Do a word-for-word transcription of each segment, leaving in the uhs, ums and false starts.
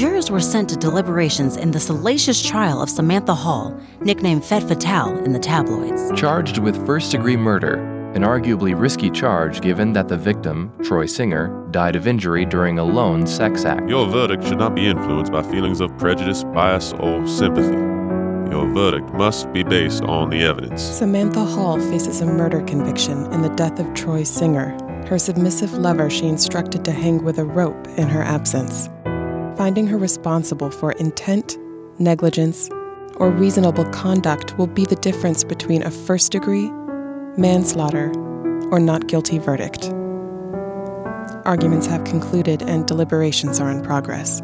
jurors were sent to deliberations in the salacious trial of Samantha Hall, nicknamed Femme Fatale in the tabloids. Charged with first-degree murder, an arguably risky charge given that the victim, Troy Singer, died of injury during a lone sex act. Your verdict should not be influenced by feelings of prejudice, bias, or sympathy. Your verdict must be based on the evidence. Samantha Hall faces a murder conviction in the death of Troy Singer, her submissive lover she instructed to hang with a rope in her absence. Finding her responsible for intent, negligence, or reasonable conduct will be the difference between a first-degree, manslaughter, or not guilty verdict. Arguments have concluded and deliberations are in progress.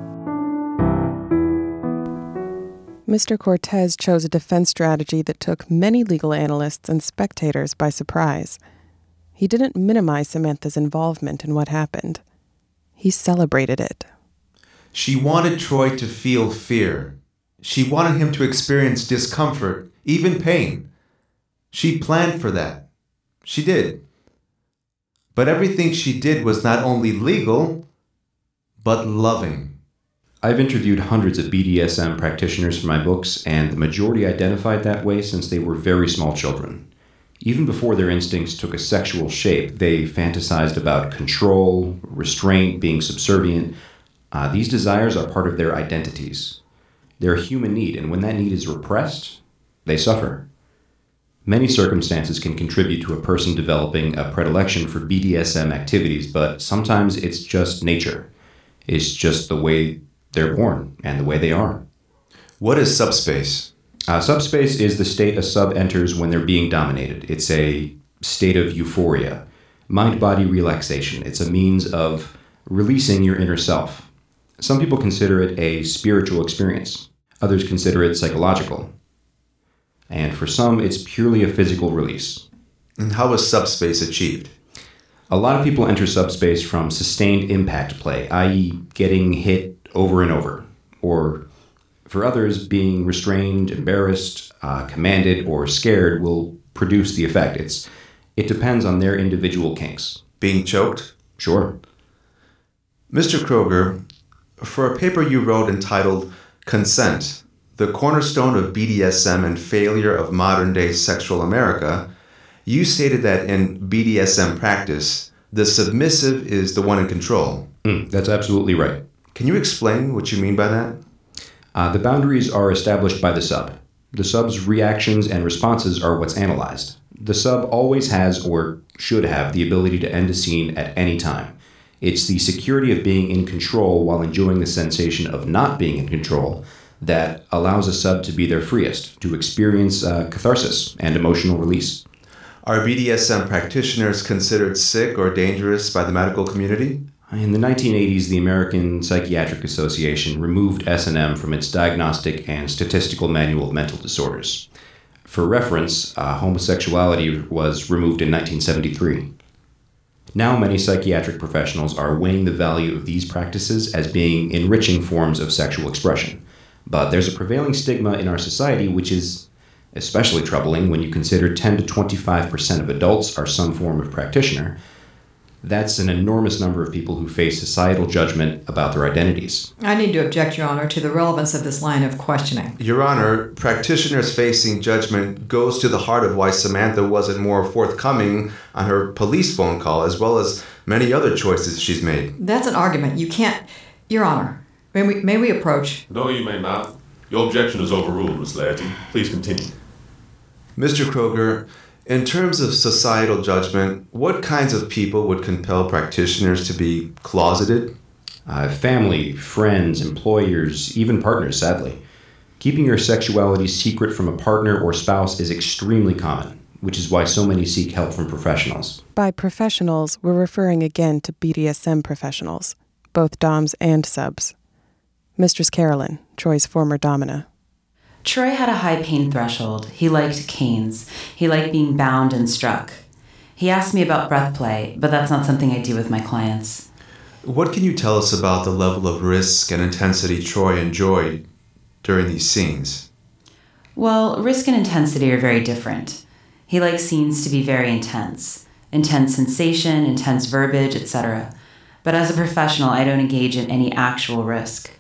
Mister Cortez chose a defense strategy that took many legal analysts and spectators by surprise. He didn't minimize Samantha's involvement in what happened. He celebrated it. She wanted Troy to feel fear. She wanted him to experience discomfort, even pain. She planned for that. She did. But everything she did was not only legal, but loving. I've interviewed hundreds of B D S M practitioners for my books, and the majority identified that way since they were very small children. Even before their instincts took a sexual shape, they fantasized about control, restraint, being subservient. Uh, these desires are part of their identities. They're a human need, and when that need is repressed, they suffer. Many circumstances can contribute to a person developing a predilection for B D S M activities, but sometimes it's just nature. It's just the way they're born and the way they are. What is subspace? Uh, subspace is the state a sub enters when they're being dominated. It's a state of euphoria, mind-body relaxation. It's a means of releasing your inner self. Some people consider it a spiritual experience. Others consider it psychological. And for some, it's purely a physical release. And how is subspace achieved? A lot of people enter subspace from sustained impact play, that is getting hit over and over. Or for others, being restrained, embarrassed, uh, commanded, or scared will produce the effect. It's, it depends on their individual kinks. Being choked? Sure. Mister Kroger, for a paper you wrote entitled Consent, the Cornerstone of B D S M and Failure of Modern-Day Sexual America, you stated that in B D S M practice, the submissive is the one in control. Mm, that's absolutely right. Can you explain what you mean by that? Uh, the boundaries are established by the sub. The sub's reactions and responses are what's analyzed. The sub always has, or should have, the ability to end a scene at any time. It's the security of being in control while enjoying the sensation of not being in control that allows a sub to be their freest, to experience uh, catharsis and emotional release. Are B D S M practitioners considered sick or dangerous by the medical community? In the nineteen eighties, the American Psychiatric Association removed S and M from its Diagnostic and Statistical Manual of Mental Disorders. For reference, uh, homosexuality was removed in nineteen seventy-three. Now many psychiatric professionals are weighing the value of these practices as being enriching forms of sexual expression. But there's a prevailing stigma in our society which is especially troubling when you consider ten to twenty-five percent of adults are some form of practitioner. That's an enormous number of people who face societal judgment about their identities. I need to object, Your Honor, to the relevance of this line of questioning. Your Honor, practitioners facing judgment goes to the heart of why Samantha wasn't more forthcoming on her police phone call, as well as many other choices she's made. That's an argument. You can't... Your Honor, may we, may we approach? No, you may not. Your objection is overruled, Miss Laddie. Please continue. Mister Kroger, in terms of societal judgment, what kinds of people would compel practitioners to be closeted? Uh, family, friends, employers, even partners, sadly. Keeping your sexuality secret from a partner or spouse is extremely common, which is why so many seek help from professionals. By professionals, we're referring again to B D S M professionals, both doms and subs. Mistress Carolyn, Troy's former domina. Troy had a high pain threshold. He liked canes. He liked being bound and struck. He asked me about breath play, but that's not something I do with my clients. What can you tell us about the level of risk and intensity Troy enjoyed during these scenes? Well, risk and intensity are very different. He likes scenes to be very intense. Intense sensation, intense verbiage, et cetera. But as a professional, I don't engage in any actual risk.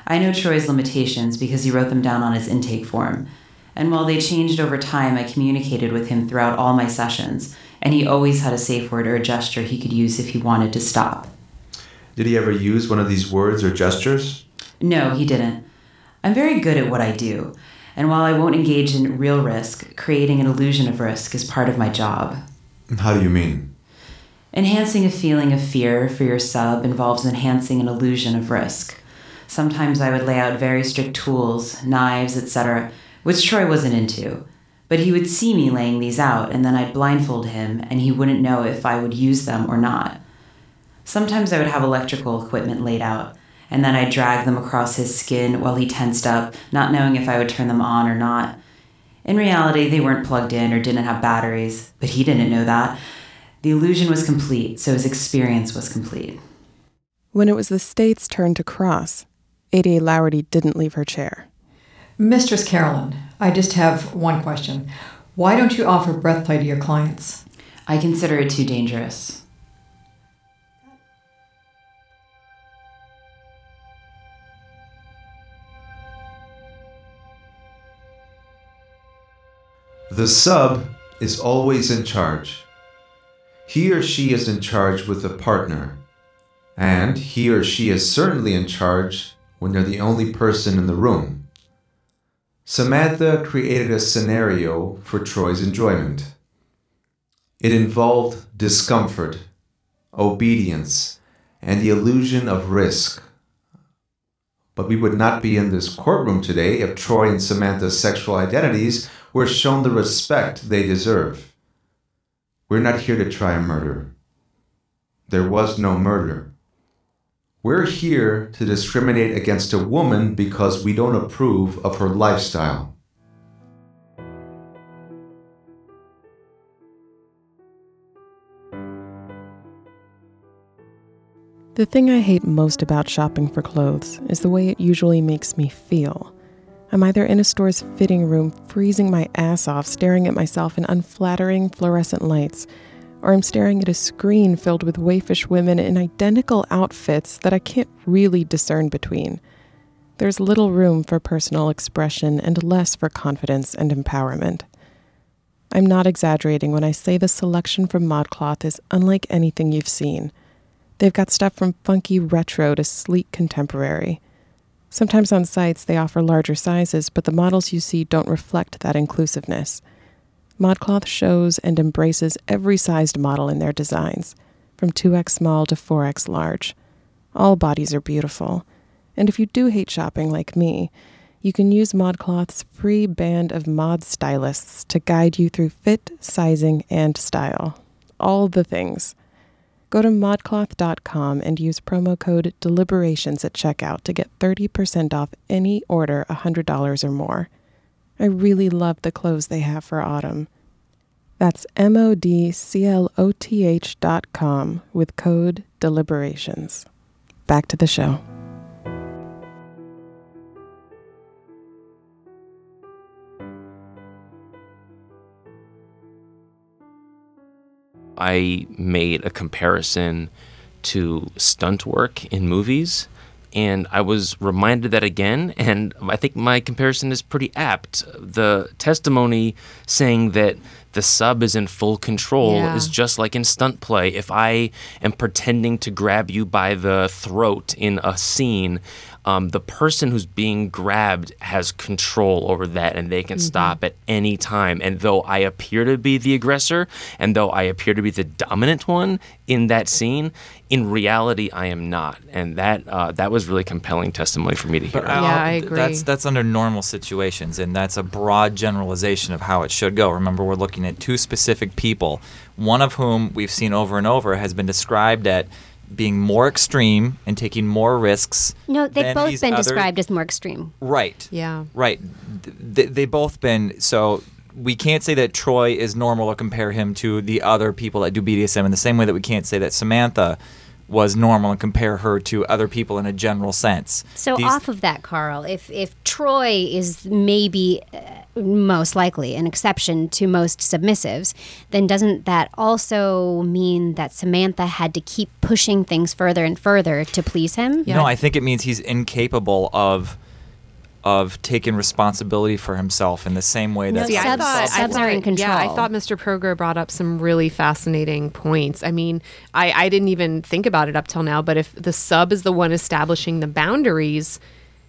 I know Troy's limitations because he wrote them down on his intake form. And while they changed over time, I communicated with him throughout all my sessions, and he always had a safe word or a gesture he could use if he wanted to stop. Did he ever use one of these words or gestures? No, he didn't. I'm very good at what I do, and while I won't engage in real risk, creating an illusion of risk is part of my job. How do you mean? Enhancing a feeling of fear for your sub involves enhancing an illusion of risk. Sometimes I would lay out very strict tools, knives, et cetera, which Troy wasn't into. But he would see me laying these out, and then I'd blindfold him, and he wouldn't know if I would use them or not. Sometimes I would have electrical equipment laid out, and then I'd drag them across his skin while he tensed up, not knowing if I would turn them on or not. In reality, they weren't plugged in or didn't have batteries, but he didn't know that. The illusion was complete, so his experience was complete. When it was the state's turn to cross, A D A Lowerty didn't leave her chair. Mistress Carolyn, I just have one question. Why don't you offer breath play to your clients? I consider it too dangerous. The sub is always in charge. He or she is in charge with a partner, and he or she is certainly in charge when they're the only person in the room. Samantha created a scenario for Troy's enjoyment. It involved discomfort, obedience, and the illusion of risk. But we would not be in this courtroom today if Troy and Samantha's sexual identities were shown the respect they deserve. We're not here to try a murder. There was no murder. We're here to discriminate against a woman because we don't approve of her lifestyle. The thing I hate most about shopping for clothes is the way it usually makes me feel. I'm either in a store's fitting room, freezing my ass off, staring at myself in unflattering fluorescent lights, or I'm staring at a screen filled with waifish women in identical outfits that I can't really discern between. There's little room for personal expression and less for confidence and empowerment. I'm not exaggerating when I say the selection from ModCloth is unlike anything you've seen. They've got stuff from funky retro to sleek contemporary. Sometimes on sites they offer larger sizes, but the models you see don't reflect that inclusiveness. ModCloth shows and embraces every sized model in their designs, from two X small to four X large. All bodies are beautiful, and if you do hate shopping like me, you can use ModCloth's free band of mod stylists to guide you through fit, sizing, and style. All the things. Go to modcloth dot com and use promo code DELIBERATIONS at checkout to get thirty percent off any order one hundred dollars or more. I really love the clothes they have for autumn. That's M O D C L O T H dot com with code DELIBERATIONS. Back to the show. I made a comparison to stunt work in movies, and I was reminded that again, and I think my comparison is pretty apt. The testimony saying that the sub is in full control Yeah. is just like in stunt play. If I am pretending to grab you by the throat in a scene, um, the person who's being grabbed has control over that, and they can Mm-hmm. stop at any time. And though I appear to be the aggressor, and though I appear to be the dominant one in that scene, in reality, I am not. And that uh, that was really compelling testimony for me to hear. But I'll- Yeah, I agree. That's that's under normal situations, and that's a broad generalization of how it should go. Remember, we're looking at two specific people, one of whom we've seen over and over has been described at being more extreme and taking more risks. No, they've than both these been other- described as more extreme. Right. Yeah. Right. They, they both been, so we can't say that Troy is normal or compare him to the other people that do B D S M in the same way that we can't say that Samantha was normal and compare her to other people in a general sense. So These- off of that, Carl, if if Troy is maybe uh, most likely an exception to most submissives, then doesn't that also mean that Samantha had to keep pushing things further and further to please him? No, I think it means he's incapable of of taking responsibility for himself in the same way that See, I subs- thought- subs subs are in control. Yeah, I thought Mister Kroger brought up some really fascinating points. I mean, I, I didn't even think about it up till now, but if the sub is the one establishing the boundaries,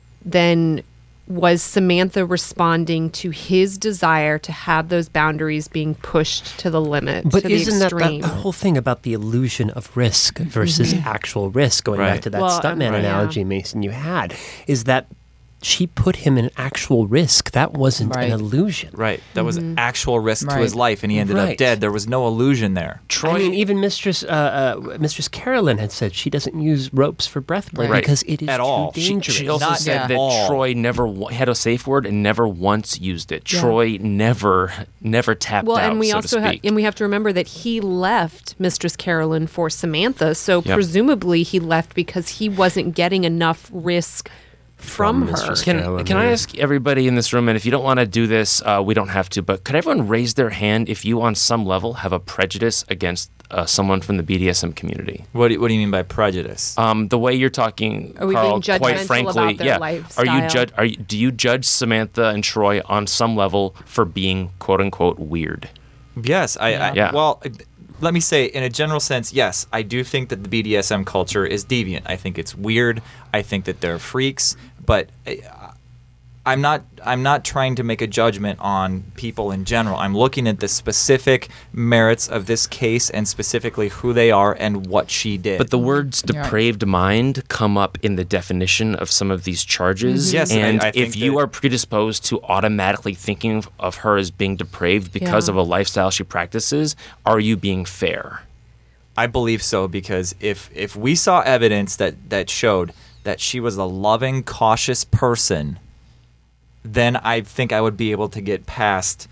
then was Samantha responding to his desire to have those boundaries being pushed to the limit, But to the isn't that extreme? the whole thing about the illusion of risk versus Mhm. actual risk, going Right. back to that Well, stuntman right. analogy, Mason, you had, is that she put him in actual risk. That wasn't Right. an illusion. Right. That was Mm-hmm. actual risk to his Right. life, and he ended up Right. dead. There was no illusion there. I mean, even Mistress uh, uh, Mistress Carolyn had said she doesn't use ropes for breath play Right. because it is At too all. She, dangerous. she also Not said at that all. Troy never w- had a safe word and never once used it. Yeah. Troy never, never tapped Well, out. and we so also to ha- speak. and we have to remember that he left Mistress Carolyn for Samantha, so Yep. presumably he left because he wasn't getting enough risk from, her. Can, can I ask everybody in this room, and if you don't want to do this, uh, we don't have to, but could everyone raise their hand if you, on some level, have a prejudice against uh, someone from the B D S M community? What do, what do you mean by prejudice? Um, the way you're talking, Are we Carl, being quite judgmental frankly, about their yeah. Are you lifestyle? judge? Are you, do you judge Samantha and Troy on some level for being "quote unquote" weird? Yes, I, I Yeah. well, let me say in a general sense, yes, I do think that the B D S M culture is deviant. I think it's weird. I think that they're freaks, but I- I'm not I'm not trying to make a judgment on people in general. I'm looking at the specific merits of this case and specifically who they are and what she did. But the words Yeah. depraved mind come up in the definition of some of these charges. Mhm. Yes, and I- I think if you that- are predisposed to automatically thinking of- of her as being depraved because Yeah. of a lifestyle she practices, are you being fair? I believe so because if if we saw evidence that that showed that she was a loving, cautious person, then I think I would be able to get past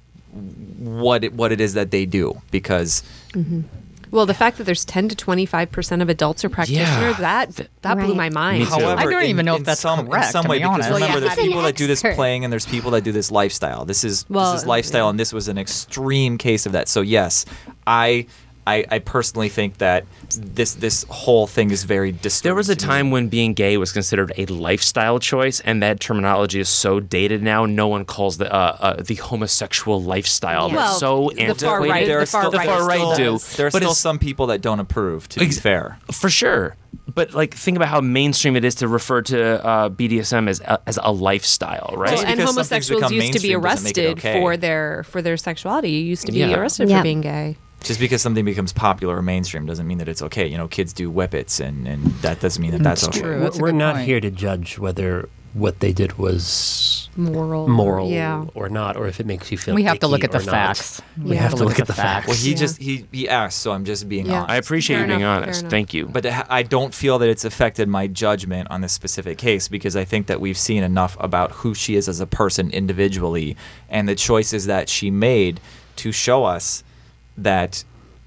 what it, what it is that they do because Mm-hmm. Well, the fact that there's ten to twenty-five percent of adults are practitioners, that that blew my mind. However, I don't in- even know in if that's some, correct, In some to way, be because honest. remember, Well, yeah, there's I'm an people that do this expert. playing and there's people that do this lifestyle. This is Well, this is lifestyle, and this was an extreme case of that. So yes, I. I, I personally think that this this whole thing is very disturbing. There was a to me. time when being gay was considered a lifestyle choice, and that terminology is so dated now. No one calls the uh, uh, the homosexual lifestyle. Yeah. Well, Well, so the antiquated. far right- There the are far still, the right far right still do. does. There are but still it's- some people that don't approve. To be Ex- fair, For sure. But like, think about how mainstream it is to refer to uh, B D S M as a, as a lifestyle, right? Well, and homosexuals used to be arrested okay. for their for their sexuality. You used to be Yeah. arrested Yeah. for being gay. just because something becomes popular or mainstream doesn't mean that it's okay. You know, kids do whippets, and, and that doesn't mean that that's okay. We're, we're not here to judge whether what they did was moral, moral yeah. or not, or if it makes you feel. We have to icky look at the or not. facts. We have to look at the facts. Well, he just he he asked, so I'm just being Yeah. honest. I appreciate Fair you being enough, fair honest. enough. Thank you. But I don't feel that it's affected my judgment on this specific case because I think that we've seen enough about who she is as a person individually and the choices that she made to show us that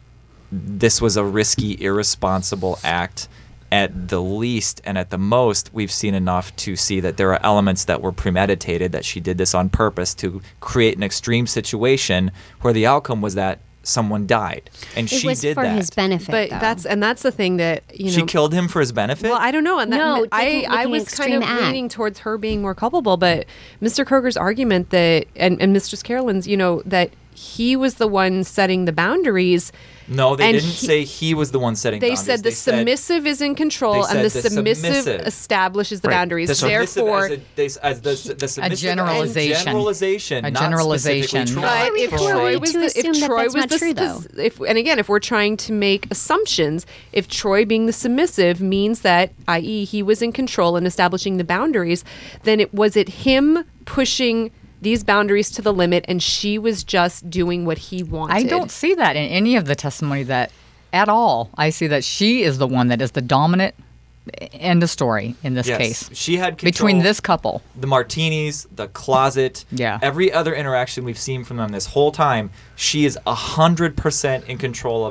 this was a risky, irresponsible act. At the least and at the most, we've seen enough to see that there are elements that were premeditated, that she did this on purpose to create an extreme situation where the outcome was that someone died. And It she was did for that. his benefit, But though. that's and that's the thing that you know. She killed him for his benefit? Well, I don't know, and that, No, I taking- I making was an kind of extreme act. leaning towards her being more culpable, but Mister Kroger's argument that and and Mistress Carolyn's, you know, that he was the one setting the boundaries. No, they and didn't he- say he was the one setting They boundaries. said the They said- submissive is in control, they and the said the submissive, submissive. establishes the Right. boundaries. The submissive Therefore, as a, they, as the, the submissive generalization. As generalization, A not generalization. specifically But Troy. if We're Troy ready was to the, assume if that Troy that's was not the true, spec- if and again if we're trying to make assumptions, if Troy being the submissive means that, that is, he was in control and establishing the boundaries, then it was it him pushing these boundaries to the limit, and she was just doing what he wanted. I don't see that in any of the testimony that at all. I see that she is the one that is the dominant end of story in this Yes, case. she had control. Between this couple. The martinis, the closet, Yeah. every other interaction we've seen from them this whole time, she is a hundred percent in control of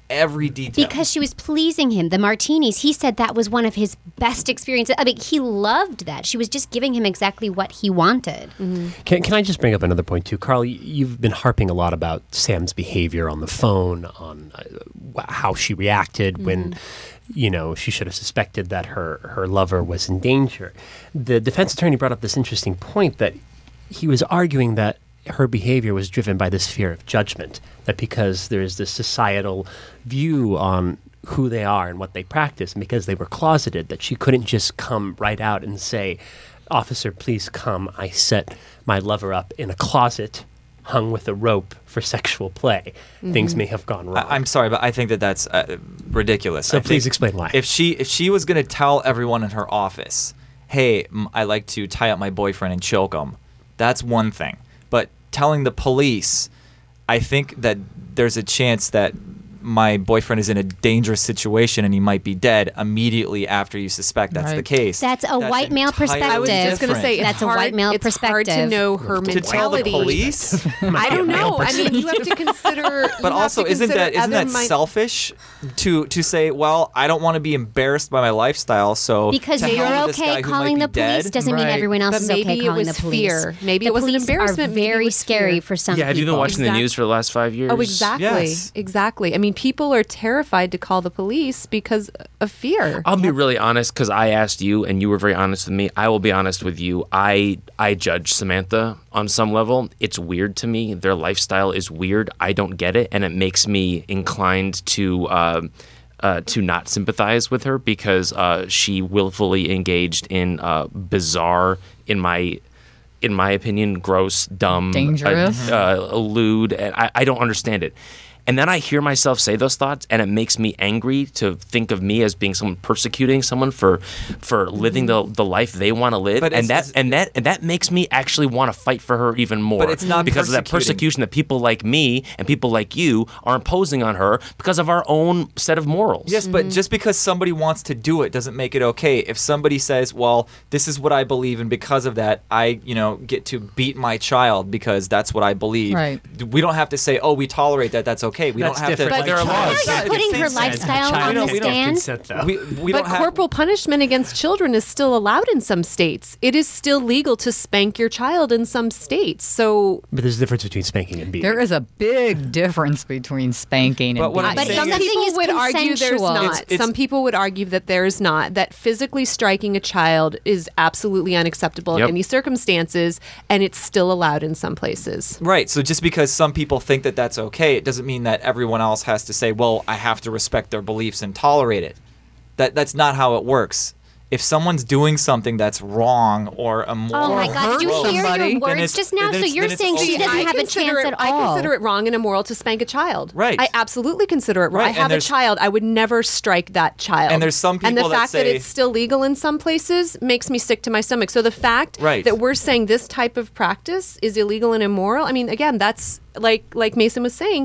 every detail. Because she was pleasing him. The martinis, he said that was one of his best experiences. I mean, he loved that. She was just giving him exactly what he wanted. Mm-hmm. Can, can I just bring up another point, too? Carl, you've been harping a lot about Sam's behavior on the phone, on uh, how she reacted mm-hmm. when, you know, she should have suspected that her, her lover was in danger. The defense attorney brought up this interesting point that he was arguing that her behavior was driven by this fear of judgment, that because there's this societal view on who they are and what they practice, and because they were closeted, that she couldn't just come right out and say, "Officer, please come. I set my lover up in a closet hung with a rope for sexual play." Mm-hmm. Things may have gone wrong. I, I'm sorry, but I think that that's uh, ridiculous. So I please think explain why. If she if she was going to tell everyone in her office, "Hey, m- I like to tie up my boyfriend and choke him," that's one thing. But telling the police, I think that there's a chance that my boyfriend is in a dangerous situation and he might be dead immediately after you suspect that's Right. the case. That's a That's white male entirely perspective. I was just gonna say, it's that's hard- a white male it's perspective. hard to know her To tell the mentality. police? I don't know. I mean, you have to consider. But you also, have to isn't consider that isn't other that min- selfish to to say, well, I don't want to be embarrassed by my lifestyle, so Because to hell you're with this okay guy who calling might the be police dead. doesn't mean everyone else But is maybe okay it calling was the police. fear. Maybe the it wasn't police embarrassment, are maybe it very was scary fear. for some Yeah, have you people. been watching the news for the last five years? Oh, exactly. Exactly. I mean, people are terrified to call the police because of fear. I'll be really honest because I asked you and you were very honest with me. I will be honest with you. I I judge Samantha on some level. It's weird to me. Their lifestyle is weird. I don't get it, and it makes me inclined to uh, uh, to not sympathize with her because uh, she willfully engaged in uh, bizarre, in my in my opinion, gross, dumb, Dangerous. uh, uh, lewd. And I, I don't understand it. And then I hear myself say those thoughts, and it makes me angry to think of me as being someone persecuting someone for for living the the life they want to live. But and it's- that and that and that makes me actually want to fight for her even more. But it's not because of that persecuting. persecution that people like me and people like you are imposing on her because of our own set of morals. Yes, but just because somebody wants to do it doesn't make it okay. If somebody says, "Well, this is what I believe, and because of that, I, you know, get to beat my child because that's what I believe," Right. we don't have to say, "Oh, we tolerate that. That's okay." We That's don't have different. to. But there are Now laws. you're putting her Consent. lifestyle Child on the can't- we don't stand. consent, though. We, we but don't have. corporal punishment against children is still allowed in some states. It is still legal to spank your child in some states. So, But there's a difference between spanking and beating. There is a big difference between spanking and But what I'm beating. but saying some is- people is would argue there's consensual. not. It's- it's- some people would argue that there's not. That physically striking a child is absolutely unacceptable Yep. in any circumstances, and it's still allowed in some places. Right. So just because some people think that that's okay, it doesn't mean that everyone else has to say, "Well, I have to respect their beliefs and tolerate it." That that's not how it works. If someone's doing something that's wrong or immoral, Oh my God! Did you hurt hear somebody, your then words it's- just now? then So it's- you're then it's saying she okay. doesn't I have a consider chance it, at all. I consider it wrong and immoral to spank a child. Right. I absolutely consider it wrong. Right, I and have a there's- child. I would never strike that child. And there's some And the people that fact that, say- it's still legal in some places makes me sick to my stomach. So the fact Right. that we're saying this type of practice is illegal and immoral, I mean, again, that's like like Mason was saying,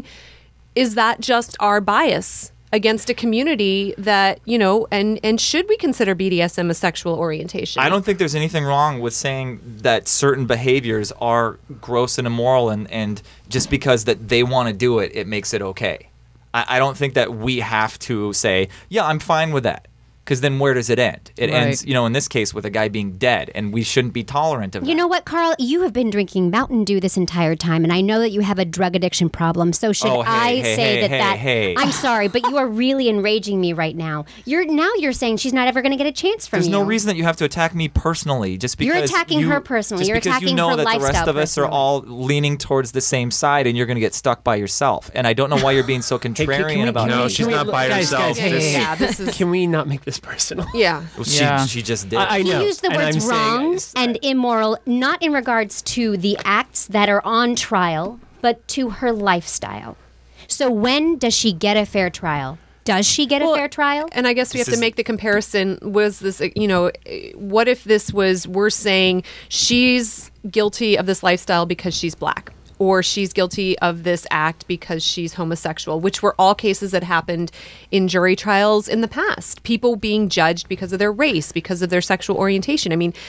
is that just our bias against a community that, you know, and and should we consider B D S M a sexual orientation? I don't think there's anything wrong with saying that certain behaviors are gross and immoral, and, and just because that they want to do it, it makes it okay. I, I don't think that we have to say, yeah, I'm fine with that. Because then where does it end? It Right. ends, you know, in this case with a guy being dead, and we shouldn't be tolerant of that. You know what, Carl? You have been drinking Mountain Dew this entire time, and I know that you have a drug addiction problem. So should Oh, hey, I hey, say hey, that hey, that? hey. I'm sorry, but you are really enraging me right now. You're now you're saying she's not ever going to get a chance from There's you. no reason that you have to attack me personally, just because You're attacking you, her personally. Just You're because you attacking know her that the rest lifestyle of us are personally. all leaning towards the same side, and you're going to get stuck by yourself. And I don't know why you're being so Hey, contrarian can- can we- about can it. we- No, she's can we- not by guys, herself. guys, hey, This- hey, Yeah, this is Can we not make this personal? yeah. She, Yeah. she just did. I, I He know. used the and words I'm saying- wrong and immoral, not in regards to the acts that are on trial, but to her lifestyle. So when does she get a fair trial? Does she get Well, a fair trial? And I guess we This have to is- make the comparison. Was this, uh, you know, uh, what if this was, we're saying she's guilty of this lifestyle because she's black, or she's guilty of this act because she's homosexual, which were all cases that happened in jury trials in the past. People being judged because of their race, because of their sexual orientation. I mean,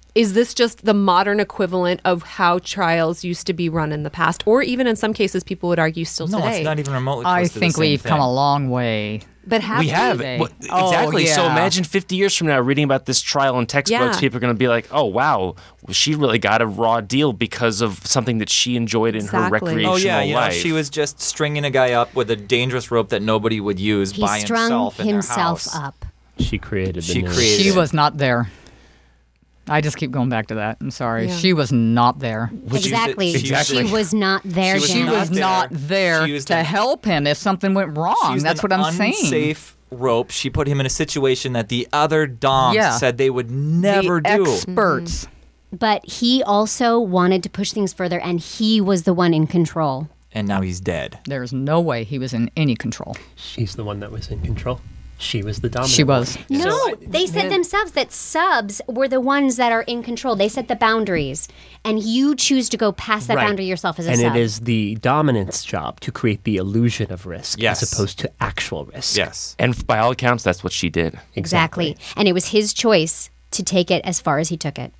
is this just the modern equivalent of how trials used to be run in the past? Or even in some cases, people would argue still no, today. it's not even remotely close I to the think same we've thing. come a long way. But have we have they? Well, Oh, exactly. So yeah. imagine fifty years from now reading about this trial in textbooks, Yeah. people are going to be like, "Oh wow, she really got a raw deal because of something that she enjoyed in her Exactly. recreational Oh yeah, you know, life." she was just stringing a guy up with a dangerous rope that nobody would use He by strung himself in himself their house. up. She created the She news. created She it. was not there. I just keep going back to that. I'm sorry. Yeah. She was not there. Which is- Exactly. Exactly. She was not there, She was She Janet. not was there. not there She was to the- help him if something went wrong. She used That's an what I'm saying. unsafe rope. She put him in a situation that the other doms Yeah. said they would never the do. experts. But he also wanted to push things further, and he was the one in control. And now he's dead. There's no way he was in any control. She's the one that was in control. She was the dominant. She was. No, So, they said then- themselves that subs were the ones that are in control. They set the boundaries, and you choose to go past that Right. boundary yourself as a and sub. it is the dominant's job to create the illusion of risk Yes. as opposed to actual risk. Yes. And by all accounts, that's what she did. Exactly. And it was his choice to take it as far as he took it.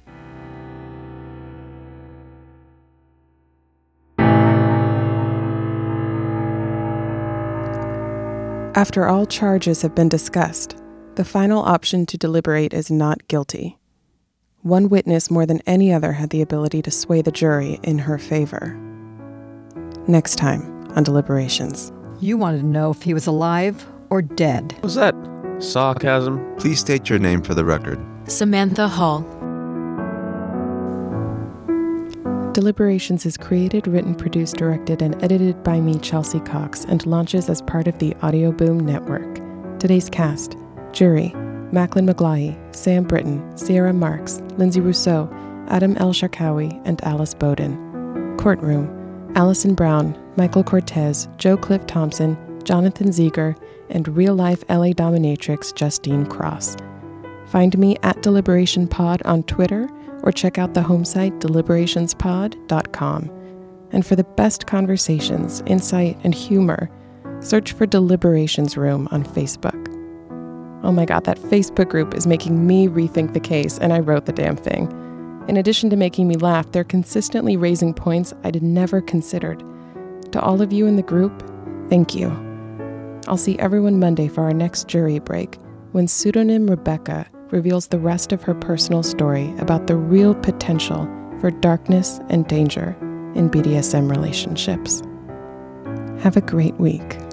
After all charges have been discussed, the final option to deliberate is not guilty. One witness more than any other had the ability to sway the jury in her favor. Next time on Deliberations. You wanted to know if he was alive or dead. Was that sarcasm? Please state your name for the record. Samantha Hall. Deliberations is created, written, produced, directed, and edited by me, Chelsea Cox, and launches as part of the Audio Boom Network. Today's cast: Jury, Macklin McGlaughy, Sam Britton, Sierra Marks, Lindsay Rousseau, Adam El Sharkawi, and Alice Bowden. Courtroom: Allison Brown, Michael Cortez, Joe Cliff Thompson, Jonathan Zieger, and real-life L A dominatrix Justine Cross. Find me at Deliberation Pod on Twitter, or check out the home site deliberations pod dot com. And for the best conversations, insight, and humor, search for Deliberations Room on Facebook. Oh my god, that Facebook group is making me rethink the case, and I wrote the damn thing. In addition to making me laugh, they're consistently raising points I'd never considered. To all of you in the group, thank you. I'll see everyone Monday for our next jury break, when pseudonym Rebecca reveals the rest of her personal story about the real potential for darkness and danger in B D S M relationships. Have a great week.